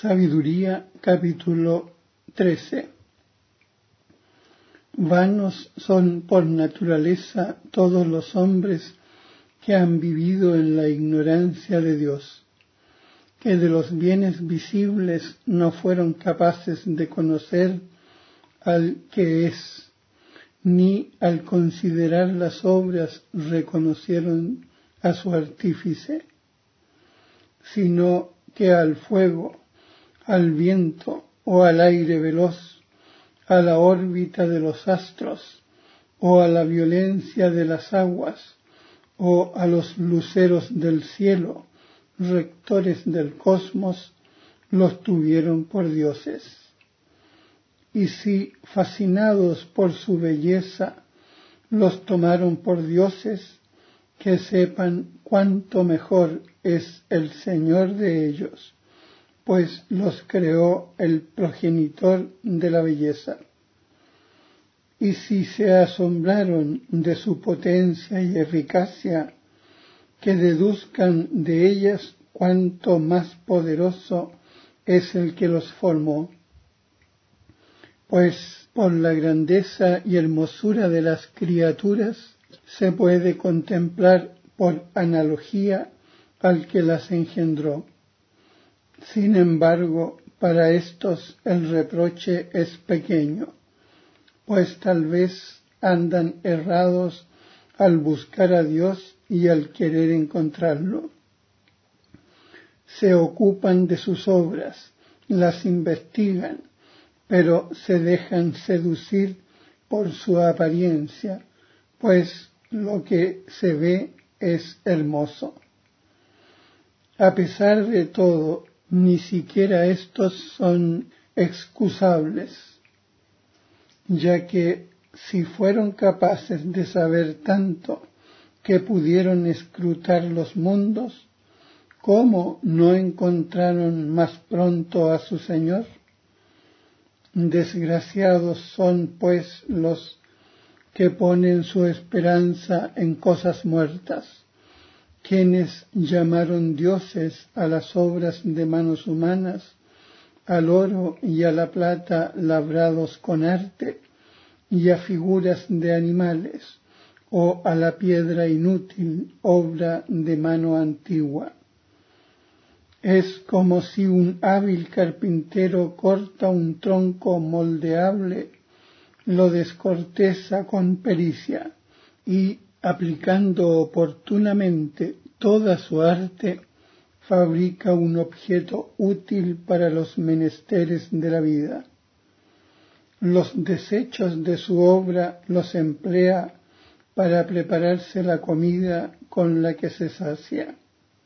Sabiduría, capítulo 13. Vanos son por naturaleza todos los hombres que han vivido en la ignorancia de Dios, que de los bienes visibles no fueron capaces de conocer al que es, ni al considerar las obras reconocieron a su artífice, sino que al fuego, al viento o al aire veloz, a la órbita de los astros, o a la violencia de las aguas, o a los luceros del cielo, rectores del cosmos, los tuvieron por dioses. Y si, fascinados por su belleza, los tomaron por dioses, que sepan cuánto mejor es el Señor de ellos, pues los creó el progenitor de la belleza. Y si se asombraron de su potencia y eficacia, que deduzcan de ellas cuánto más poderoso es el que los formó. Pues por la grandeza y hermosura de las criaturas se puede contemplar por analogía al que las engendró. Sin embargo, para éstos el reproche es pequeño, pues tal vez andan errados al buscar a Dios y al querer encontrarlo. Se ocupan de sus obras, las investigan, pero se dejan seducir por su apariencia, pues lo que se ve es hermoso. A pesar de todo, ni siquiera estos son excusables, ya que si fueron capaces de saber tanto que pudieron escrutar los mundos, ¿cómo no encontraron más pronto a su Señor? Desgraciados son, pues, los que ponen su esperanza en cosas muertas, quienes llamaron dioses a las obras de manos humanas, al oro y a la plata labrados con arte, y a figuras de animales, o a la piedra inútil, obra de mano antigua. Es como si un hábil carpintero corta un tronco moldeable, lo descorteza con pericia, y, aplicando oportunamente toda su arte, fabrica un objeto útil para los menesteres de la vida. Los desechos de su obra los emplea para prepararse la comida con la que se sacia.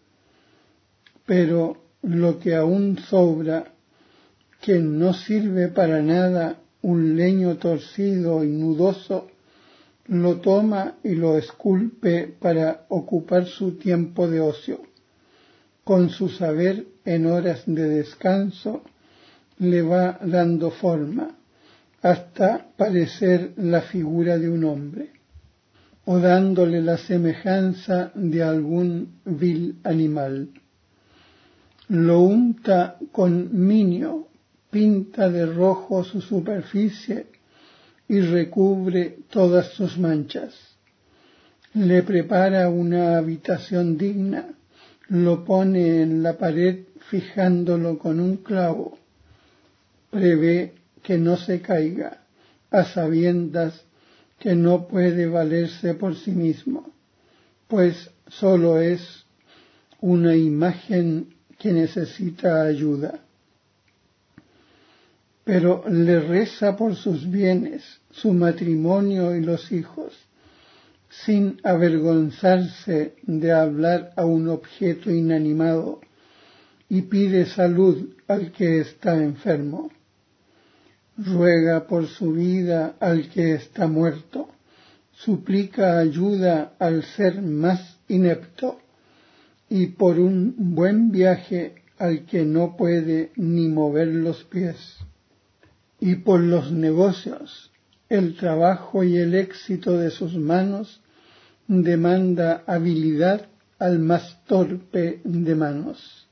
Pero lo que aún sobra, que no sirve para nada, un leño torcido y nudoso, lo toma y lo esculpe para ocupar su tiempo de ocio. Con su saber en horas de descanso le va dando forma, hasta parecer la figura de un hombre, o dándole la semejanza de algún vil animal. Lo unta con minio, pinta de rojo su superficie y recubre todas sus manchas. Le prepara una habitación digna, lo pone en la pared fijándolo con un clavo. Prevé que no se caiga, a sabiendas que no puede valerse por sí mismo, pues solo es una imagen que necesita ayuda. Pero le reza por sus bienes, su matrimonio y los hijos, sin avergonzarse de hablar a un objeto inanimado, y pide salud al que está enfermo. Ruega por su vida al que está muerto, suplica ayuda al ser más inepto, y por un buen viaje al que no puede ni mover los pies. Y por los negocios, el trabajo y el éxito de sus manos demanda habilidad al más torpe de manos.